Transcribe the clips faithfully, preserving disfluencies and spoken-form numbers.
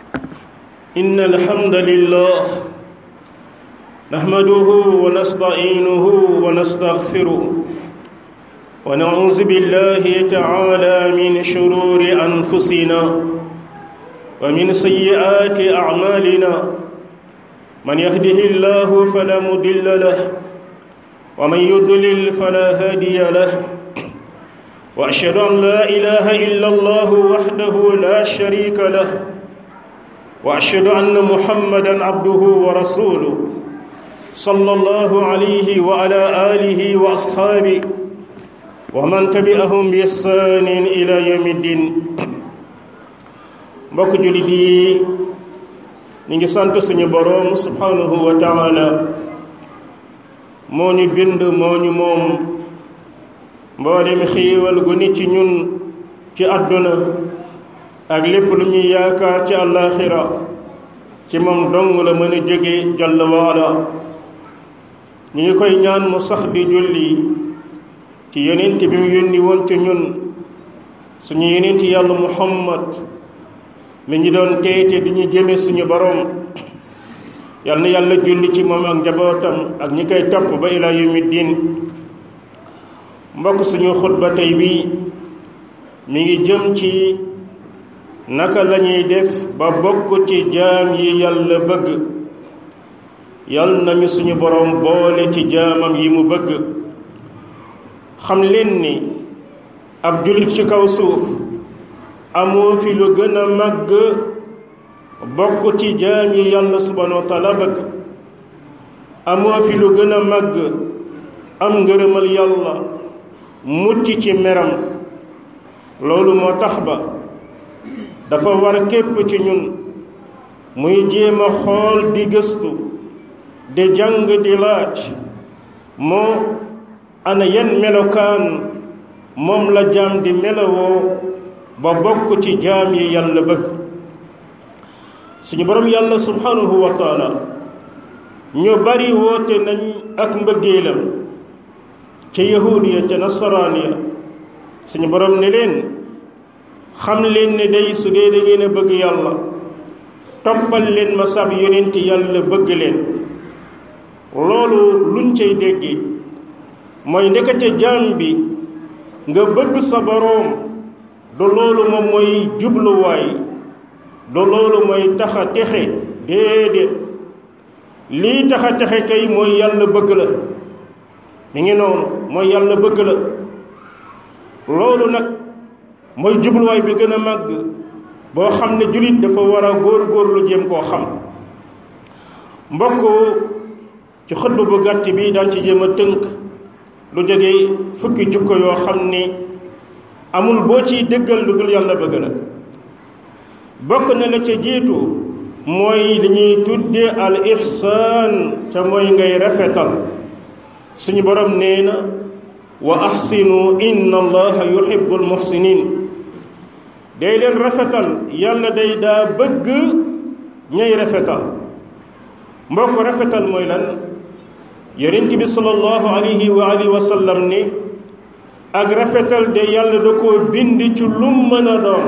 إن الحمد لله نحمده ونستعينه ونستغفره ونعوذ بالله تعالى من شرور أنفسنا ومن سيئات أعمالنا من يهده الله فلا مضل له ومن يضلل فلا هادي له وأشهد أن لا إله إلا الله وحده لا شريك له وأشهد أن محمدا عبده ورسوله صلى الله عليه وعلى آله وأصحابه ومن تبعهم بإحسان إلى يوم الدين. mbokk jullit yi ñu ngi sant suñu boroom subhanahu wa taala moo ñu bind moo ñu moom mboolem xiiwal gu nit ci ñun ci àdduna ak lépp lu ñuy yaakaar ci àllaaxira ci moom dong la mën a jóge jalla waala. ñu ngi koy ñaan mu sax di julli ci yonent bi mu yónni woon ci ñun suñu yonent yàlla muhammad mi ñu doon teete di ñu jëme suñu borom yal na yàlla julli ci moom ak njabootam ak ñi koy topp ba ilaa yawmi diin. mbokk suñu xutba tey bii mi ngi jëm ci naka lañuy def ba bokk ci jaam yi yàlla bëgg. yal nañu suñu borom boole ci jaamam yi mu bëgg. xam leen ni ab jullit ci kaw suuf amoo fi lu gën a màgg bokk ci jaam yi yàlla subhanahu wa taala bëgg. amoo fi lu gën a màgg am ngërëmal yàlla mucc ci meram. loolu moo tax ba dafa war képp ci ñun muy jéem a xool di gëstu di jàng di laaj moo ana yan melokaan moom la jaam di melowoo ba bokk ci jaam yi yàlla bëgg. suñu borom yàlla subhanahu wa taala ñu bari woote nañ ak mbëggeelam ca yahuud ya ca nasaraan ya. suñu borom ne leen xam leen ne day su dee da ngeen a bëgg yàlla toppal leen ma sab yonent yàlla bëgg leen. loolu luñ cay dégge mooy ndekete jaam bi nga bëgg sa boroom du loolu moom mooy jubluwaay du loolu mooy taxa texe déedéet. lii taxa texe kay mooy yàlla bëgg la mi ngi noonu mooy yàlla bëgg la. loolu nag mooy jubluwaay bi gën a màgg boo xam ne jullit dafa war a góor-góorlu jéem koo xam. mbokk ci xutba bu gàtt bi daan ci jéem a tënk lu jóge fukki jukko yoo xam ni amul boo ciy dëggal lu dul yàlla bëgg la. bokk na la ca jiitu mooy li ñuy tudde al ihsaan ca mooy ngay rafetal. suñu borom nee na wa ahsinu inna allaha yuhibbul muhsinin. day leen rafetal yàlla day daa bëgg ñay rafetal. mbokk rafetal mooy lan? yonent bi sallallahu alayhi wa alihi wa sallam ni ak rafetal de yàlla da koo bind ci lum mën a doon.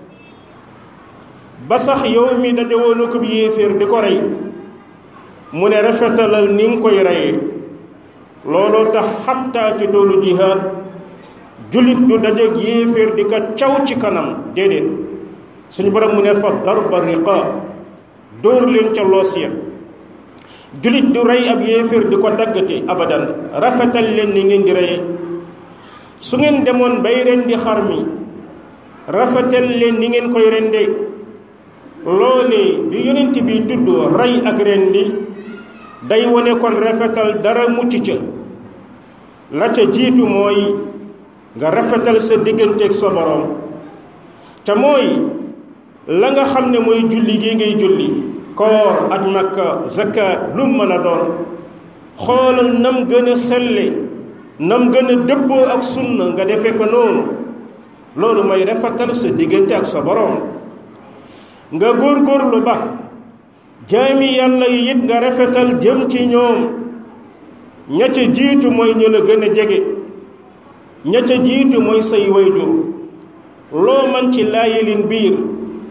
ba sax yow mi daje woon ko bi yéeféer di ko rey mu ne rafetalal ni nga koy reyee. looloo tax xattaa ci toolu jihaad jullit du dajeeg yéeféer di ka caw ci kanam déedéet. suñu borom mu ne fa darba riqaab dóor leen ca loos ya. jullit du rey ab yéeféer di ko daggate abadan. rafetal leen ni ngeen di reye. su ngeen demoon bay rendi xar mi rafetal leen ni ngeen koy rende. loolee bi yonent bi tudd rey ak rendi day wone kon rafetal dara mucc ca. la ca jiitu mooy nga rafetal sa digganteeg sa borom te mooy la nga xam ne mooy julli gi ngay julli koor ak makka zakat lu mën a doon xoolal nam gën a selle nam gën a dëppoo ak sunna nga defe ko noonu. loolu mooy rafetal sa diggante ak sa borom. nga góorgóorlu ba jaami yàlla yi it nga rafetal jëm ci ñoom. ña ca jiitu mooy ñu la gën a jege. ña ca jiitu mooy say wayjur. loo man ci laayalin biir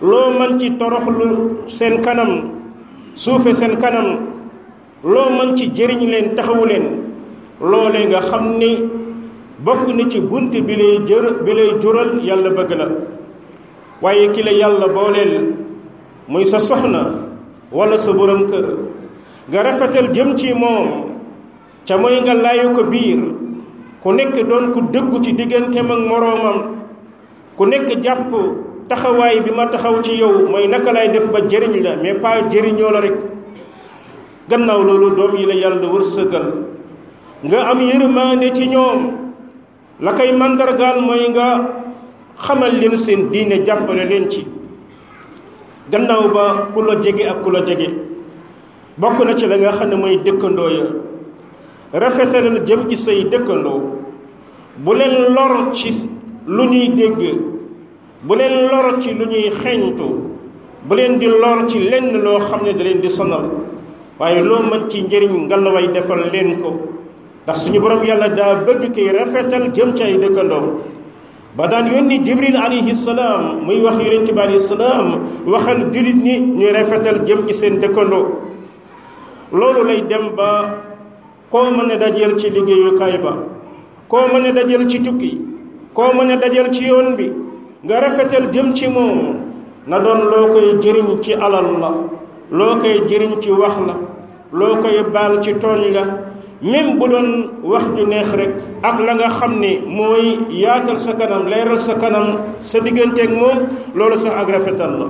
loo mën ci toroxlu seen kanam suufe seen kanam loo mën ci jëriñ leen taxawu leen loolee nga xam ni bokk na ci bunt bi lay jër bi lay jural yàlla bëgg la waaye ki la yàlla booleel muy sa soxna wala sa borom kër nga rafetal jëm ci moom ca mooy nga laayu ko biir ku nekk doon ku dëggu ci digganteem ak moroomam ku nekk jàpp taxawaay bi ma taxaw ci yow mooy naka lay def ba jëriñ la mais pas jëriñoo la rek gannaaw loolu doom yi la yàlla wërsëgal nga am yërmaande ci ñoom la koy màndargaal mooy nga xamal leen seen diine jàppale leen ci gannaaw ba ku la jege ak ku la jege bokk na ci la nga xam ne mooy dëkkandoo ya rafetalal jëm ci say dëkkandoo bu leen lor ci lu ñuy dégg bu leen lor ci lu ñuy xeeñtu bu leen di lor ci lenn loo xam ne da leen di sonal waaye loo mën ci njëriñ ngallaway defal leen ko ndax suñu borom yàlla daa bëgg koy rafetal jëm ci ay dëkkandoom ba daan yónni jibril alayhi salaam muy wax yonent bi alayhi salaam waxal jullit ni ñuy rafetal jëm ci seen dëkkandoo loolu lay dem ba koo mën a dajeel ci liggéeyukaay ba koo mën a dajeel ci tukki koo mën a dajeel ci yoon bi nga rafetal jëm ci moom na doon loo koy jëriñ ci alal la loo koy jëriñ ci wax la loo koy baal ci tooñ la même bu doon wax ju neex rek ak la nga xam ne mooy yaatal sa kanam leeral sa kanam sa digganteeg moom loolu sax ak rafetal la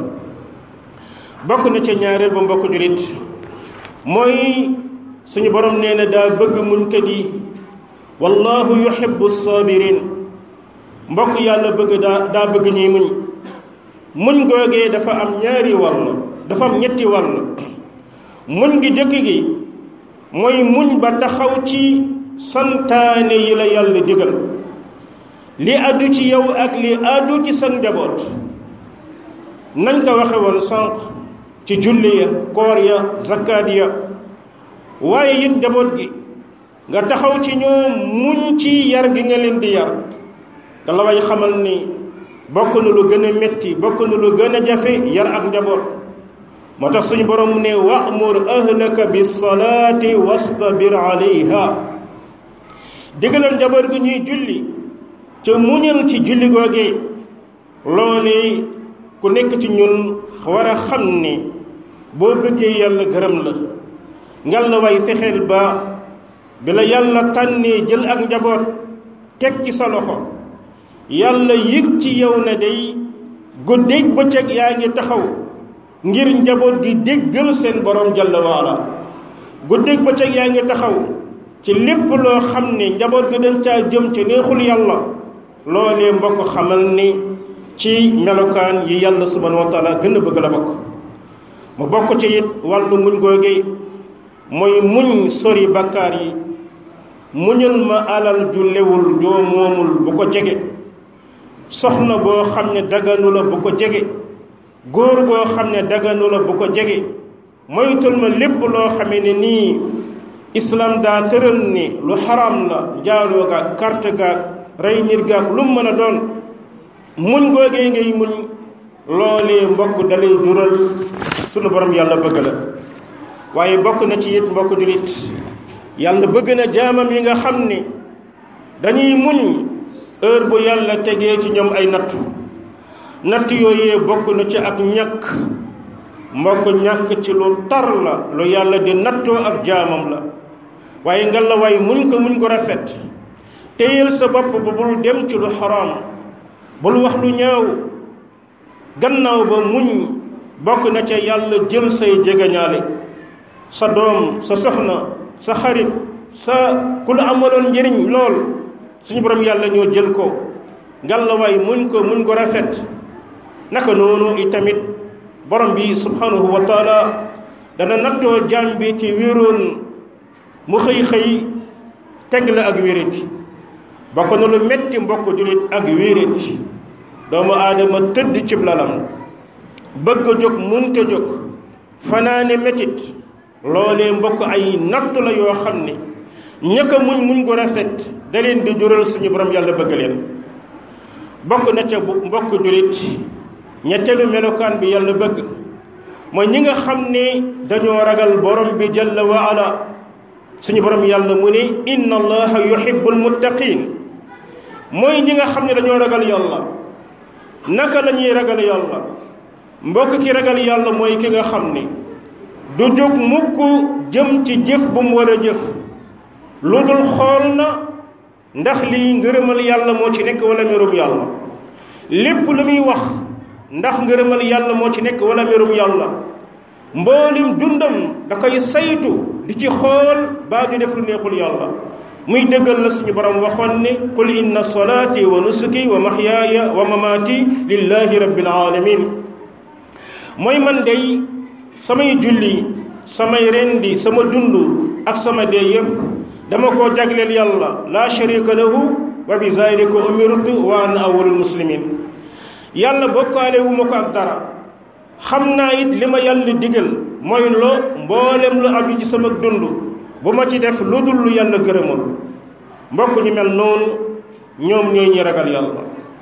bokk na ca ñaareel ba mbokk julit mooy suñu borom nee na daa bëgg muñkat yi wallahu yuhibbu sabirin mbokk yàlla bëgg daa daa bëgg ñuy muñ muñ googee dafa am ñaari wàll dafa am ñetti wàll muñ gi jëkk gi mooy muñ ba taxaw ci santaane yi la yàlla digal li addu ci yow ak li addu ci sa njaboot nañ ko waxe woon sànq ci julli ya koor ya zakkaat ya waaye it njaboot gi nga taxaw ci ñoom muñ ci yar gi nga leen di yar te la way xamal ni bokk na lu gën a metti bokk na lu gën a jafe yar ak njaboot moo tax suñu borom ne wa'mur ahlaka bis salaati wastabir alayha digalal njaboot gi ñuy julli ca muñal ci julli googee loolee ku nekk ci ñun war a xam ni boo bëggee yàlla gërëm la ngal la way fexeel ba bi la yàlla tànnee jël ak njaboot teg ci sa loxo yàlla yëg ci yow ne day guddeeg bëccëg yaa ngi taxaw ngir njaboot gi déggal seen borom jalla waala guddeeg bëccëg yaa ngi taxaw ci lépp loo xam ne njaboot gi dañ caa jëm ci neexul yàlla loolee mbokk xamal ni ci melokaan yi yàlla subhanahu wa taala gën a bëgg la bokk mu bokk ci it wàllu muñ googee mooy muñ sori bakkaar yi muñal ma alal ju lewul joo moomul bu ko jege soxna boo xam ne daganu la bu ko jege góor goo xam ne daganu la bu ko jege moytul ma lépp loo xamee ne nii islam daa tëral ni lu xaram la njaaloo gaag carte gaag rey nit gaag lu mu mën a doon muñ googee ngay muñ loolee mbokk dalay jural sunu borom yàlla bëgg la waaye bokk na ci it mbokk julit yàlla bëgg na jaamam yi nga xam ne dañuy muñ heure bu yàlla tegee ci ñoom ay nattu natt yooyee bokk na ci ak ñàkk mbokk ñàkk ci lu tar la lu yàlla di nattoo ab jaamam la waaye nga la waay muñ ko muñ ko rafet téyel sa bopp ba bul dem ci lu xaraam bul wax lu ñaaw gannaaw ba muñ bokk na ca yàlla jël say jegeñaale sa doom sa soxna sa xarit sa ku la amaloon njëriñ lool suñu borom yàlla ñoo jël ko ngàllawaay muñ ko muñ ko rafet naka noonu itamit borom bi subhanahu wa taala dana nattoo jaam bi ci wéeroon mu xëy xëy teg la ak wéradi bokk na lu metti mbokk julit ak wéradi doomu aadama tëdd cib lalam bëgg a jóg munta jóg fanaane metit loolee mbokk ay nattu la yoo xam ne ñaka muñ muñ ko rafet da leen di jural suñu borom yàlla bëgg leen bokk na ca bu mbokk julit ñetteelu melokaan bi yàlla bëgg mooy ñi nga xam ne dañoo ragal borom bi jalla wa ala suñu borom yàlla mu ne inna allaha yuhibbul muttaqin mooy ñi nga xam ne dañoo ragal yàlla. naka la ñuy ragal yàlla mbokk ki ragal yàlla mooy ki nga xam ne du jóg mukk jëm ci jëf bu mu war a jëf lu dul xool na ndax lii ngërëmal yàlla moo ci nekk wala merum yàlla lépp lu muy wax ndax ngërëmal yàlla moo ci nekk wala merum yàlla mboolim dundam da koy saytu di ci xool baa di def lu neexul yàlla muy dëggal la suñu borom waxoon ne qul inna salaati wa nusuki wa mahyaaya wa mamaati lillahi rabbil alamin mooy man day samay julli samay rendi sama dund ak sama dee yëpp dama koo jagleel yàlla laa sharika lahu wa bi zalika umirtu wa ana awwalul muslimin yàlla bokkaale wu ma ko ak dara xam naa it li ma yàlla digal mooy loo mboolem lu aju ci sama dund bu ma ci def lu dul lu yàlla gërëmul mbokk ñu mel noonu ñoom ñooy ñi ragal yàlla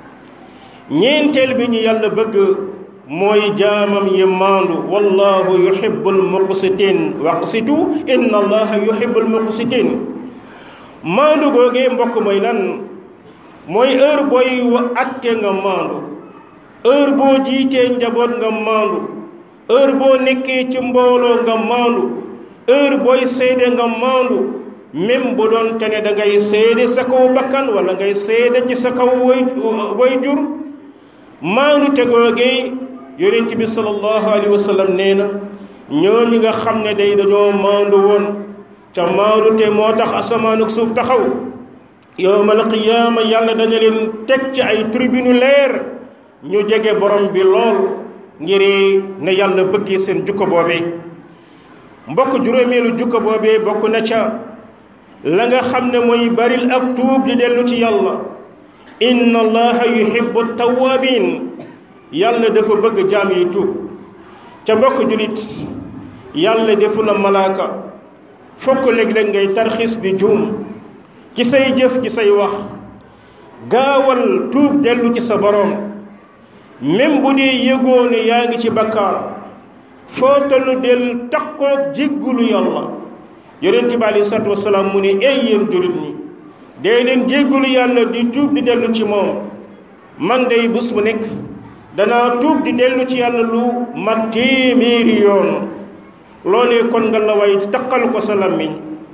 ñeenteel bi ñu yàlla bëgg mooy jaamam yi maandu wallahu yuhibbul muqsitin waqsitu inna allaha yuhibbul muqsitin maandu googee mbokk mooy lan mooy heure booy wa atte nga maandu heure boo jiitee njaboot nga maandu heure boo nekkee ci mbooloo nga maandu heure booy seede nga maandu même bu doon te ne da ngay seede sa kaw bakkan wala ngay seede ci sa kaw way way jur maandu te googee yonent bi sallallahu alayhi wa sallam nee na ñooñu nga xam ne day dañoo maandu woon te maandu te moo tax asamaan ak suuf taxaw yawmal qiyaama yàlla dañu leen teg ci ay tribune leer ñu jege borom bi lool ngir ne yàlla bëggee seen jukko boobee mbokk juróomeelu jukko boobee bokk na ca la nga xam ne mooy baril ak tuub di dellu ci yàlla inna allaha yuhibbu tawwabin yàlla dafa bëgg jaam yi tuub ca mbokk julit yàlla defu la malaaka fokk léeg-léeg ngay tarxis di juum ci say jëf ci say wax gaawal tuub dellu ci sa boroom même bu dee yëgoo ne yaa ngi ci bakkaar foo tollu del takkoog jéggulu yàlla yonent bi aleyhi salaatu wasalaam mu ne ay yéen julit ñi dee leen jéggulu yàlla di tuub di dellu ci moom man day bés bu nekk danaa tuub di dellu ci yàlla lu mat téeméeri yoon loolee kon nga la way taqal ko sa làmmiñ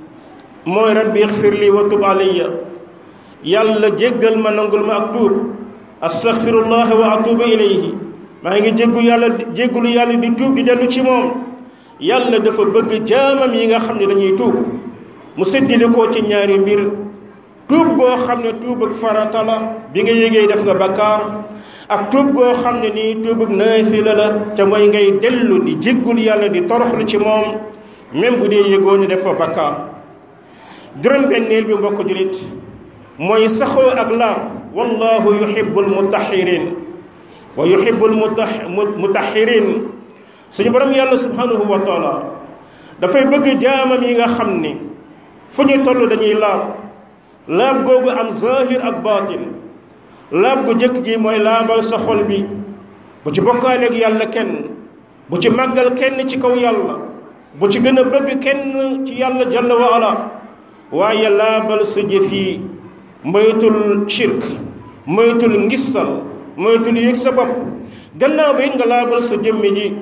mooy rabbi ixfir li wa tub alayya yàlla jéggal ma nangul ma ak tuub astaghfirullah wa atubu ilayhi maa ngi jéggu yàlla jéggulu yàlla di tuub di dellu ci moom yàlla dafa bëgg jaamam yi nga xam ne dañuy tuub mu séddale koo ci ñaari mbir tuub goo xam ne tuub ak farata la bi nga yégee def nga bakkaar ak tuub goo xam ne nii tuub ak naafila la te mooy ngay dellu di jéggul yàlla di toroxlu ci moom même bu dee yégoo ni def fa bakkaar juróom-benneel bi mbokk julit mooy saxoo ak laab wallahu yuhibbul mutahhirin wa yuhibbul mutahhirin suñu borom yàlla subhanahu wa taala dafay bëgg jaamam yi nga xam ne fu ñu toll dañuy laab laab googu am zahir ak baatin laab gu jëkk gi mooy laabal sa xol bi bu ci bokkaaleeg yàlla kenn bu ci màggal kenn ci kaw yàlla bu ci gën a bëgg kenn ci yàlla jalla wa ala waaye laabal sa jëf yi moytul shirk moytul ngistal moytul yëg sa bopp gannaaw ba it nga laabal sa jëmmi ji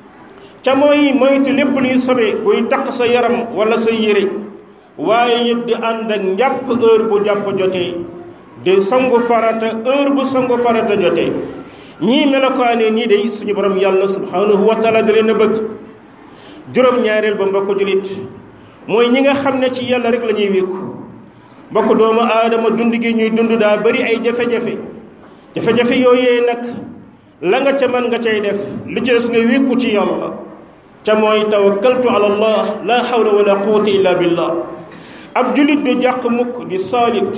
ca mooy moytu lépp luy sobe buy taq sa yaram wala sa yére waaye it di ànd ak njàpp heure bu jàpp jotee di sangu farata heure bu sangu farata jotee ñii melokaane nii day suñu borom yàlla subhanahu wa taala da leen a bëgg juróom-ñaareel ba mbokk julit mooy ñi nga xam ne ci yàlla rek la ñuy wékku mbokk doomu aadama dund gi ñuy dund daa bari ay jafe-jafe jafe-jafe yooyee nag la nga ca mën nga cay def li ci des nga wékku ci yàlla ca mooy tawakkaltu ala allah la hawla wala quwwata illa billah ab julit du jàq mukk di saalit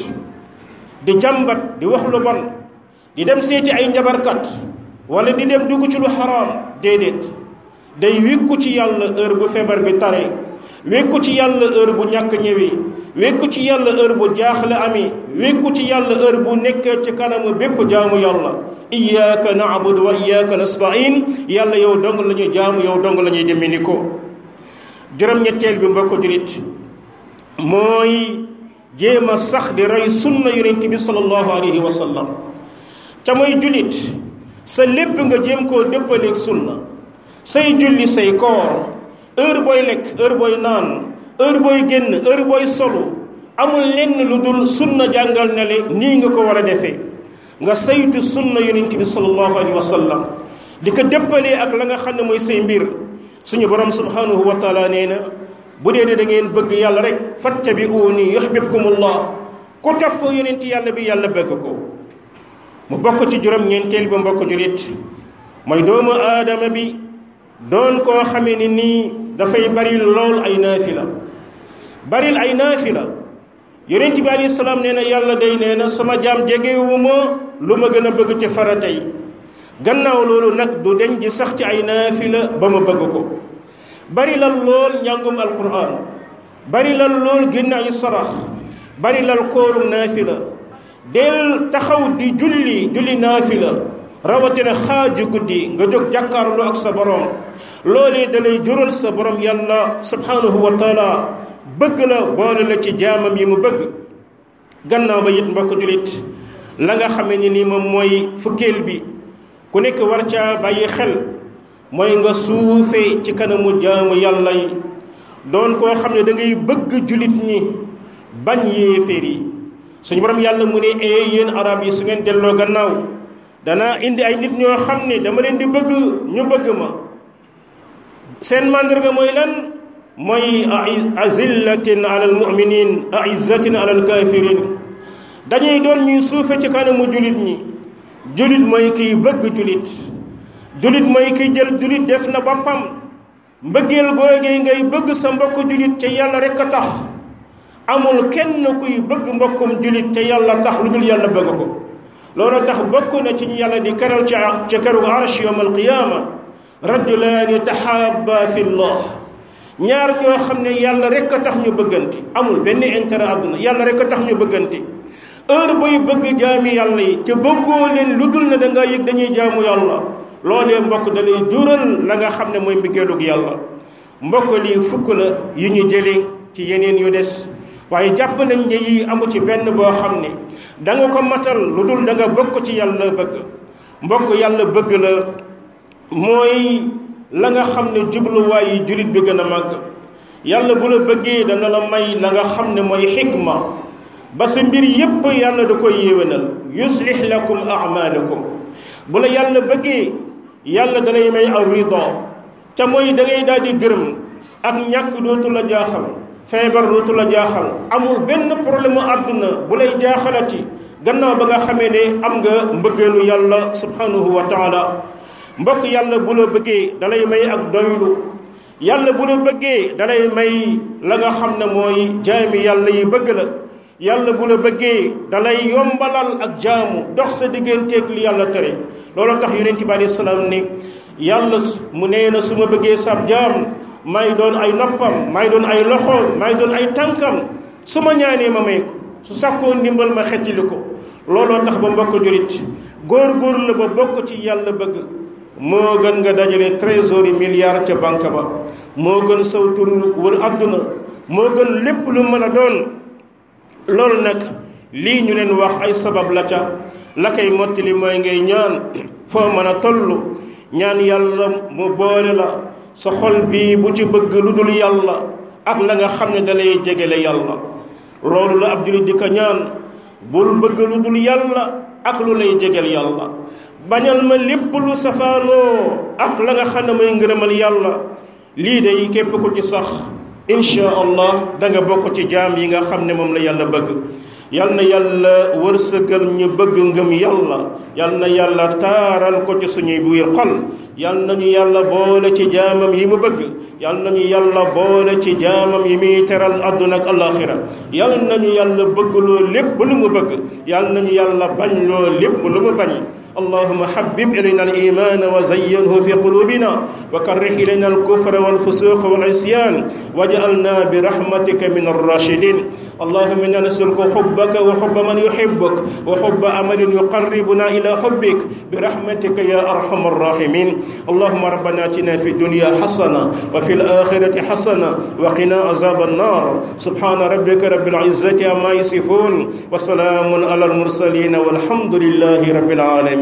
di jàmbat di wax lu bon di dem seeti ay njabarkat wala di dem dugg ci lu xaraam déedéet day wékku ci yàlla heure bu feebar bi tare wékku ci yàlla heure bu ñàkk ñëwee wékku ci yàlla heure bu jaaxle amee wékku ci yàlla heure bu nekkee ci kanamu bépp jaamu yàlla iyyaka na'budu wa iyyaka nasta'in yàlla yow dong la ñuy jaamu yow dong la ñuy demee ko juróom-ñetteel bi mbokk julit mooy jéem a sax di roy sunna yonent bi sallallahu alayhi wa sallam ca mooy julit sa lépp nga jéem koo dëppaleeg sunna say julli say koor heure booy lekk heure booy naan heure booy génn heure booy solu amul lenn lu dul sunna jàngal na le nii nga ko war a defee nga saytu sunna yonent bi sallallahu alayhi wa sallam di ko dëppalee ak la nga xam ne mooy say mbir suñu borom subhanahu wa taala nee na bu dee da ngeen bëgg yàlla rek fattabi'uuni yuhbibkumullah ku topp yonent yàlla bi yàlla bëgg ko mu bokk ci juróom-ñeenteel ba mbokk julit mooy doomu aadama bi doon koo xamee ni nii dafay bari lool ay naafila baril ay naafila yonent bi alayhi salaam nee na yàlla day nee na sama jaam jegewuma lu ma gën a bëgg ci faratay gannaaw loolu nag du deñ di sax ci ay naafila ba ma bëgg ko bari lal lool njàngum alquran bari lal lool génn ay sarax bari lal kooru naafila del taxaw di julli julli naafila rawatina xaaju guddi nga jóg jàkkaarloo ak sa borom loolee dalay jural sa borom yàlla subhanahu wa taala bëgg la boole la ci jaamam yi mu bëgg gannaaw ba it mbokk julit la nga xamee ni nii moom mooy fukkeel bi ku nekk war caa bàyyi xel mooy nga suufee ci kanamu jaamu yàlla yi doon koo xam ne da ngay bëgg julit ñi bañ yéeféer yi suñu borom yàlla mu ne ee yéen arab yi su ngeen delloo gannaaw danaa indi ay nit ñoo xam ne dama leen di bëgg ñu bëgg ma seen màndarga mooy lan mooy azillatin ala almuminin aizzatin ala alkafirin dañuy doon ñuy suufe ci kanamu julit ñi julit mooy kiy bëgg julit julit mooy kiy jël julit def na boppam mbëggeel googee ngay bëgg sa mbokk julit ca yàlla rek a tax amul kenn kuy bëgg mbokkum julit ca yàlla tax lu dul yàlla bëgg ko loolu tax bokk na ci ñu yàlla di keral ca ca keru arsh yawm alqiyama rajulaani tahabba fi llah ñaar ñoo xam ne yàlla rek a tax ñu bëggante amul benn intérêt àdduna yàlla rek a tax ñu bëggante heure booy bëgg jaami yàlla yi te bëggoo leen lu dul ne da ngaa yëg dañuy jaamu yàlla loolee mbokk da lay jural la nga xam ne mooy mbiggeelug yàlla mbokk lii fukk la yu ñu jëlee ci yeneen yu des waaye jàpp nañ ne yi amu ci benn boo xam ne da nga ko matal lu dul da nga bokk ci yàlla bëgg mbokk yàlla bëgg la mooy la nga xam ne jubluwaay yi julit bi gën a màgg yàlla bu la bëggee dana la may la nga xam ne mooy xikma ba sa mbir yépp yàlla da koy yéwénal yuslih lakum a'malakum bu la yàlla bëggee yàlla dalay may ar rida te mooy da ngay daal di gërëm ak ñàkk dootu la jaaxal feebar dootu la jaaxal amul benn problème mu àdduna bu lay jaaxalati gannaaw ba nga xamee ne am nga mbëggeelu yàlla subhanahu wa taala mbokk yàlla bu la bëggee dalay may ak doylu yàlla bu la bëggee dalay may la nga xam ne mooy jaami yàlla yi bëgg la yàlla bu la bëggee dalay yombalal ak jaamu dox sa digganteeg li yàlla tere loolu tax yonent bi alayhi salaam ne yàlla mu nee na su ma bëggee sab jaam may doon ay noppam may doon ay loxoom may doon ay tànkam su ma ñaanee ma may ko su sàkkoo ndimbal ma xettili ko looloo tax ba mbokk jurit góor-góor la ba bokk ci yàlla bëgg moo gën nga dajale trésor yi milliards ca banque ba moo gën saw tur wër àdduna moo gën lépp lu mën a doon loolu nag lii ñu leen wax ay sabab la ca la koy mottali mooy ngay ñaan foo mën a toll ñaan yàlla mu boole la sa xol bi bu ci bëgg lu dul yàlla ak la nga xam ne dalay jegele yàlla loolu la ab julit di ko ñaan bul bëgg lu dul yàlla ak lu lay jegel yàlla bañal ma lépp lu safaanoo ak la nga xam ne mooy ngërëmal yàlla lii day képp ko ci sax insha allah da nga bokk ci jaam yi nga xam ne moom la yàlla bëgg yal na yàlla wërsëgal ñu bëgg ngëm yàlla yal na yàlla taaral ko ci suñuy biir xol yal nañu yàlla boole ci jaamam yi mu bëgg yal nañu yàlla boole ci jaamam yi muy teral àdduna ak alaxira yal nañu yàlla bëgg loo lépp lu mu bëgg yal nañu yàlla bañ loo lépp lu mu bañ اللهم حبب إلينا الإيمان وزينه في قلوبنا وكره إلينا الكفر والفسوق والعصيان واجعلنا برحمتك من الراشدين اللهم إنا نسألك حبك وحب من يحبك وحب عمل يقربنا إلى حبك برحمتك يا أرحم الراحمين اللهم ربنا آتنا في الدنيا حسنة وفي الآخرة حسنة وقنا عذاب النار سبحان ربك رب العزة عما يصفون وسلام على المرسلين والحمد لله رب العالمين